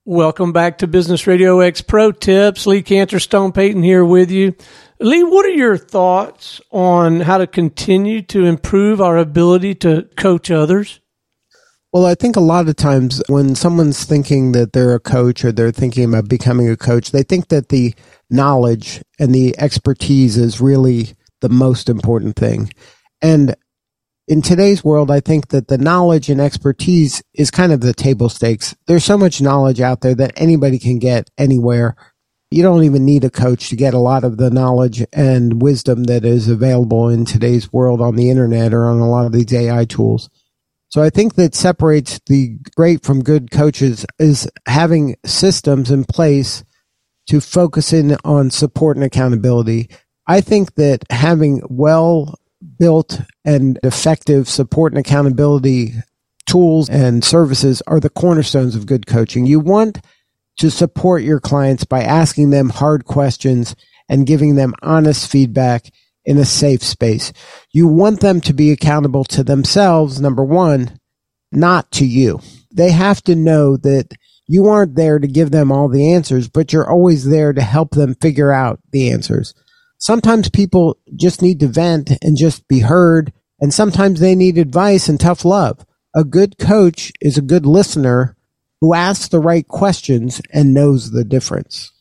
Welcome back to Business Radio X Pro Tips. Lee Cantor, Stone Payton here with you. Lee, what are your thoughts on how to continue to improve our ability to coach others? Well, I think a lot of times when someone's thinking that they're a coach or they're thinking about becoming a coach, they think that the knowledge and the expertise is really the most important thing. And in today's world, I think that the knowledge and expertise is kind of the table stakes. There's so much knowledge out there that anybody can get anywhere. You don't even need a coach to get a lot of the knowledge and wisdom that is available in today's world on the internet or on a lot of these AI tools. So I think that separates the great from good coaches is having systems in place to focus in on support and accountability. I think that having well-built and effective support and accountability tools and services are the cornerstones of good coaching. You want to support your clients by asking them hard questions and giving them honest feedback in a safe space. You want them to be accountable to themselves, number one, not to you. They have to know that you aren't there to give them all the answers, but you're always there to help them figure out the answers. Sometimes people just need to vent and just be heard, and sometimes they need advice and tough love. A good coach is a good listener who asks the right questions and knows the difference.